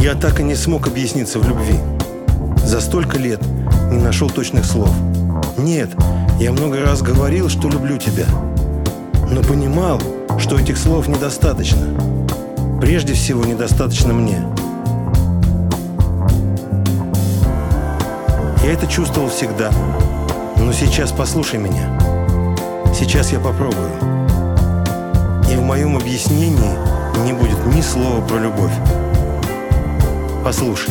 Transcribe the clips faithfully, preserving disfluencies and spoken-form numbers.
Я так и не смог объясниться в любви. За столько лет не нашел точных слов. Нет, я много раз говорил, что люблю тебя, но понимал, что этих слов недостаточно. Прежде всего, недостаточно мне. Я это чувствовал всегда. Но сейчас послушай меня. Сейчас я попробую. И в моем объяснении не будет ни слова про любовь. Послушай.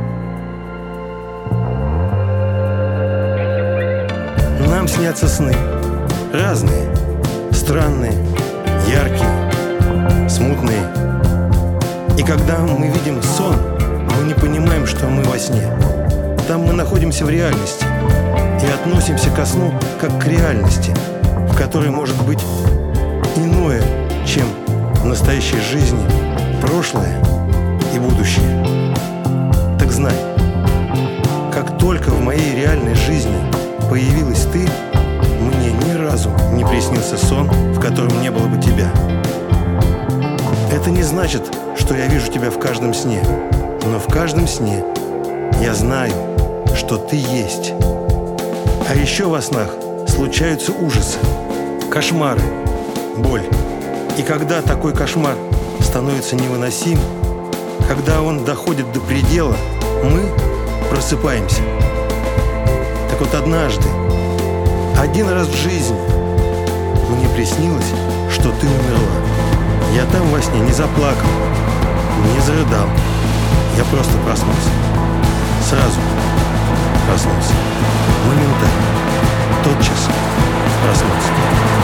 Нам снятся сны. Разные. Странные, яркие, смутные. И когда мы видим сон, мы не понимаем, что мы во сне. Там мы находимся в реальности и относимся ко сну как к реальности, в которой может быть иное, чем в настоящей жизни, прошлое и будущее. Так знай, как только в моей реальной жизни появилась ты, мне ни разу не приснился сон, в котором не было бы тебя. Это не значит, что я вижу тебя в каждом сне, но в каждом сне я знаю, что ты есть. А еще во снах случаются ужасы, кошмары, боль. И когда такой кошмар становится невыносим, когда он доходит до предела, мы просыпаемся. Так вот однажды, один раз в жизни мне приснилось, что ты умерла. Я там во сне не заплакал, не зарыдал. Я просто проснулся. Сразу проснулся. Моментально. Тотчас проснулся.